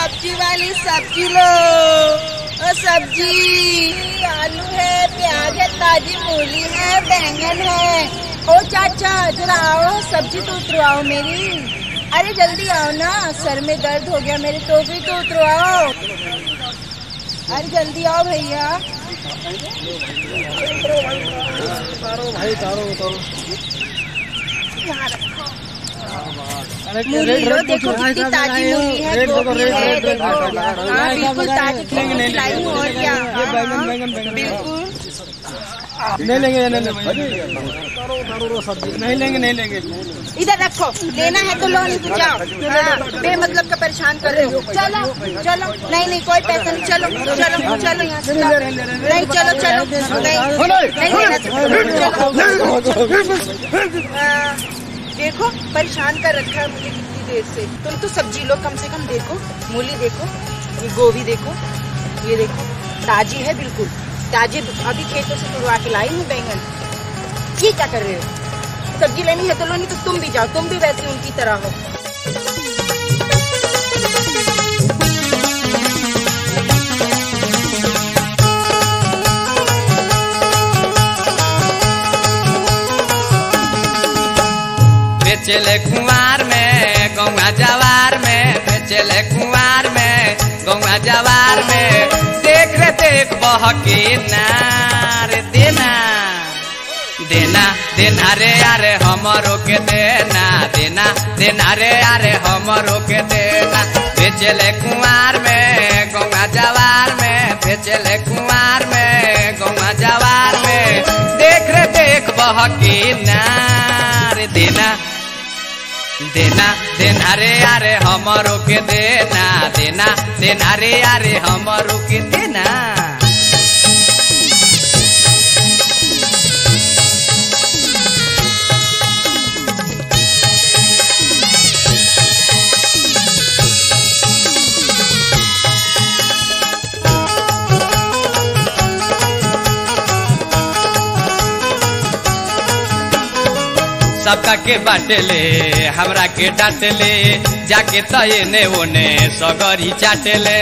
सब्जी वाली सब्जी लो। ओ सब्जी, आलू है, प्याज है, ताजी मूली है, बैंगन है। ओ चाचा जरा आओ, सब्जी तो उतरवाओ मेरी। अरे जल्दी आओ ना, सर में दर्द हो गया मेरे, टोकरी तो उतरवाओ। अरे जल्दी आओ भैया। यहाँ रखो। मूली लो, देखो कितनी ताजी मूली है, गोभी है, देखो। हाँ बिल्कुल ताजी लाई हूँ। और क्या, बिल्कुल नहीं लेंगे, नहीं लेंगे। इधर रखो, लेना है तो लो, नहीं तो जाओ। हाँ, बेमतलब का परेशान कर रहे हो। चलो चलो, नहीं कोई पैसा नहीं, चलो चलो चलो यहाँ से जाओ। नहीं चलो नहीं, देखो परेशान कर रखा है मुझे कितनी देर से। तुम तो सब्जी लो कम से कम। देखो मूली, देखो ये गोभी, देखो ये देखो, ताजी है बिल्कुल ताजी, अभी खेतों से तुड़वा के लाई हूँ बैंगन। ये क्या कर रहे हो? सब्जी लेनी है तो लो, नहीं तो तुम भी जाओ, तुम भी वैसे उनकी तरह हो। बेचले कुंवार में गौवा जवार में, बेचले कुंवार में गौवा जवार में, देख रे देख बहके नार देना देना देना रे अरे हमरो के देना देना देना रे अरे हमरो के देना। बेचले कुंवार में गौवा जवार में, बेचले कुंवार में गौवा जवार में, देख रे देख बहके नार देना देना देना रे अरे हमरो के देना देना देना रे अरे हमरो के देना। सबका के बाटेले हमरा के डांटेले, जाके तये ने ओने सगरी चाटेले।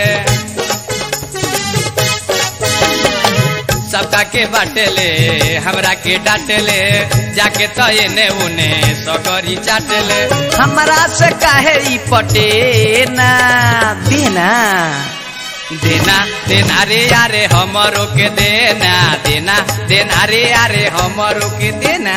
सबका के बाटेले हमरा के डांटेले, जाके तये ने ओने सगरी चाटेले। हमरा से काहे ई पटे ना देना देना देना रे यारे हमरो के देना देना देना रे यारे हमरो के देना।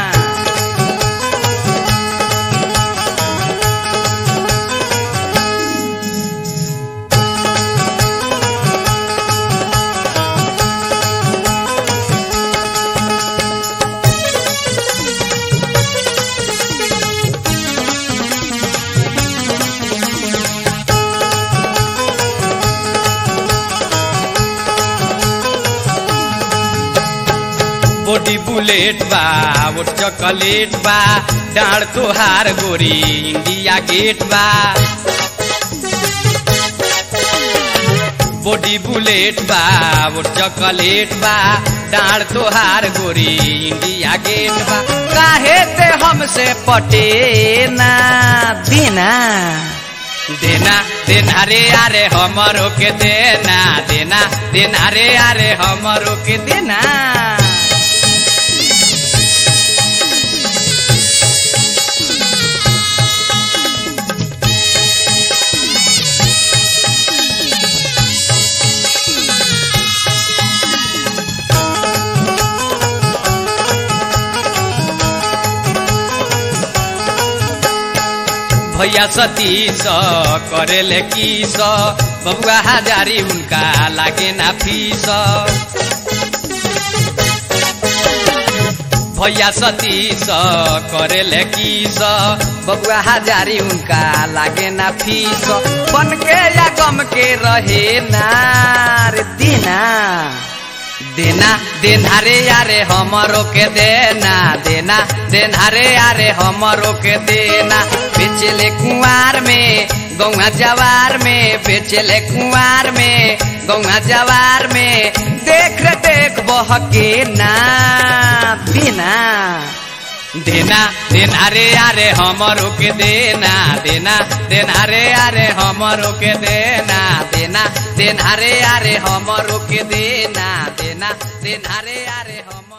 बॉडी बुलेट बा वो चॉकलेट बा, डाढ़ तोहार गोरी इंडिया गेट बा। बॉडी बुलेट बा वो चॉकलेट बा, डाढ़ तोहार गोरी इंडिया गेट बा। काहे ते हमसे पटे ना देना देना देना रे अरे हमरो के देना देना देना रे अरे हमरो के देना। भैया सतीश करेले किस, बबुआ हजारी उनका लागे ना फीस। भैया सतीश करेले किस, बबुआ हजारी उनका लागे ना फीस। बन के या गम के रहे नार देना देना देना रे यारे हमरो के देना देना देना रे यारे हमरो के देना। बेचले कुंवार में गौवा जवार में, बेचले कुंवार में गौवा जवार में, देख रे देख बहके ना देना देना देना रे अरे हमरो के देना देना देना रे अरे हमरो के देना देना देना रे अरे हमरो के देना देना देना रे अरे हम